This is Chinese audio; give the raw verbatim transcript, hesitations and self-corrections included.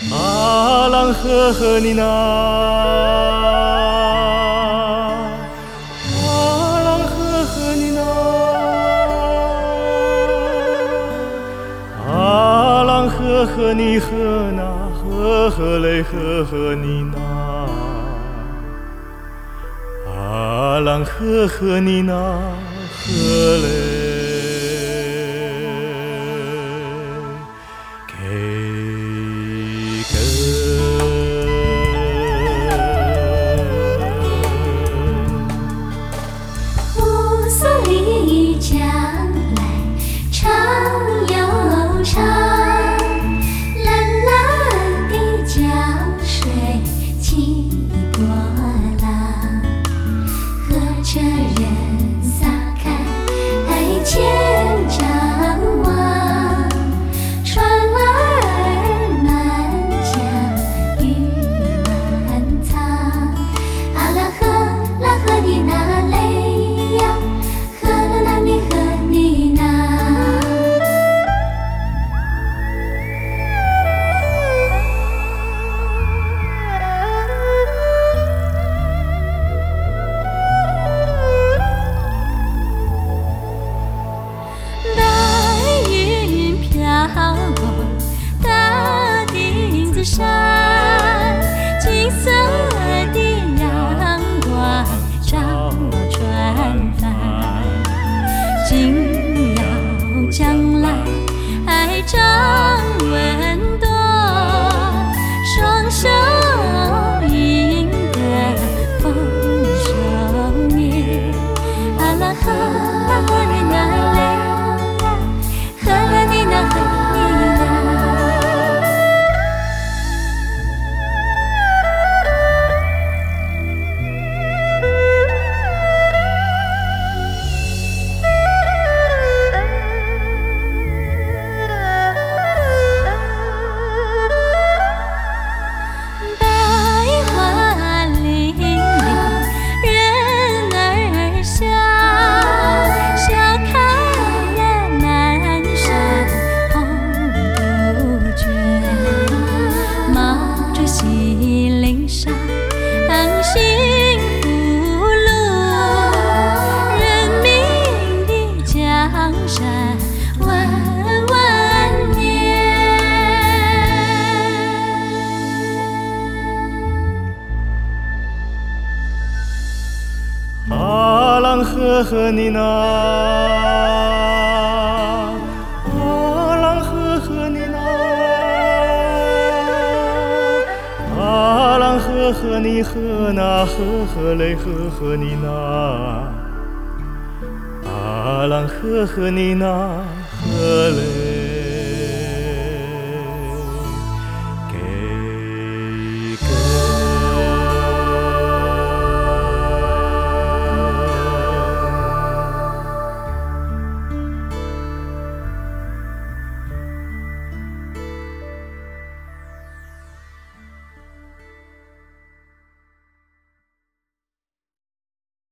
阿郎呵呵你那，阿郎呵呵你那，阿郎呵呵你呵那，呵呵嘞呵呵你那，阿郎呵呵你那，呵嘞。 将来长又长，蓝蓝的江水起波浪，和着人撒开爱千张网，船儿满江鱼满仓，啊啦呵啦呵你那嘞呀，呵啦啦你呵你那。白云飘过大顶子山，金色的阳光照船帆，紧要将来爱长温多，双手赢得丰收年，啊啦呵啦呵你那嘞，呵啦你那呵你那。幸福路，人民的江山万万年。 阿郎呵呵你那，阿郎呵呵你那，阿郎呵呵你呵那，呵呵嘞呵呵你那，阿郎呵呵你那，呵嘞。